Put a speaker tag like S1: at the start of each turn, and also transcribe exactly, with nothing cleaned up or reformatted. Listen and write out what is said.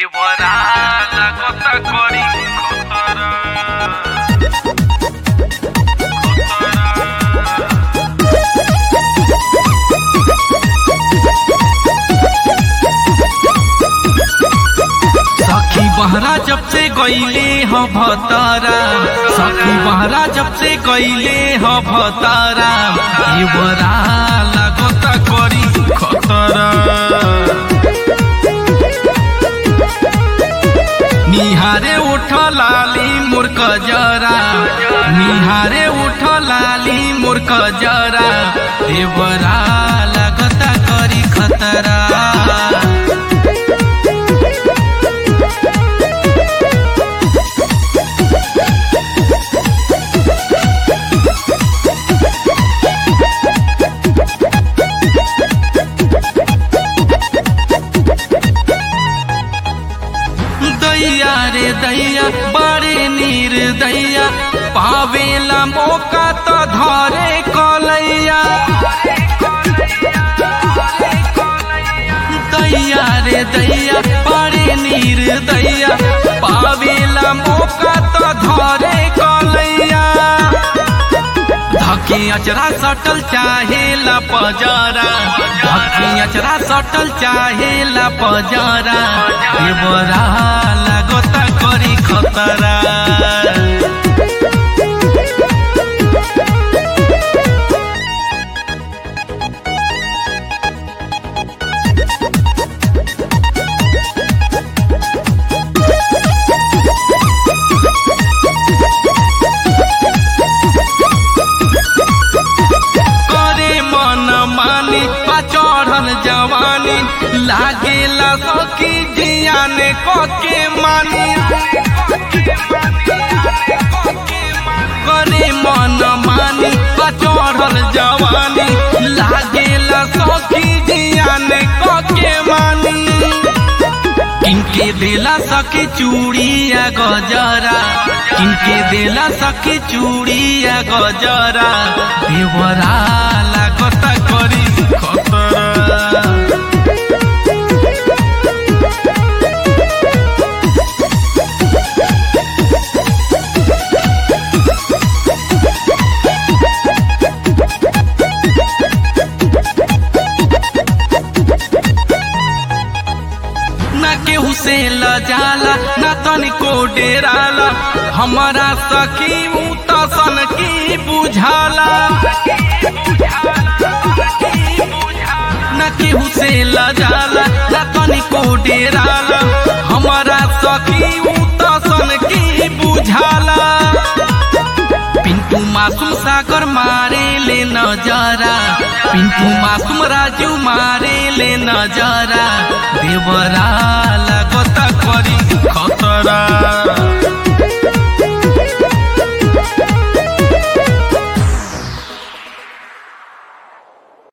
S1: देवरा लागता करी खतरा सखी बहरा जब से गईले ह भतारा सखी बहरा जब से गईले ह भतारा देवरा लागता करी खतरा निहारे उठ लाली मूर्ख जरा निहारे उठ लाली मूर्ख जरा देवरा लागता करी खतरा दैया रे दैया बड़े नीर दैया पावेला मौका तो धरे कलैया दैया रे दैया बड़े नीर दैया पावेला मौका तो धरे कलैया धकी अचरा सटल चाहेला पजरा धकी अचरा सटल चाहेला पजरा देवरा लागता करी खतरा चढ़ल जवानी लागेला सखी जियाने कके मानी करे मन मानी चढ़ल जवानी लागेला सखी जियाने कके मानी किनके देला सखी चूड़िया गजरा किनके देला सखी चूड़िया गजरा देवरा लागता करी खतरा ना केहू से लजाला ना तनिको डेराला हमारा सखी मुतसन की बुझाला ना केहू से लजाला ना तनिको डेराला हमारा सखी मुतसन की बुझाला पिंटू मासूम सागर मारे ले नजरा पिंटू मासूम राजू मारे ले नजरा देवरा लागता करी खतरा।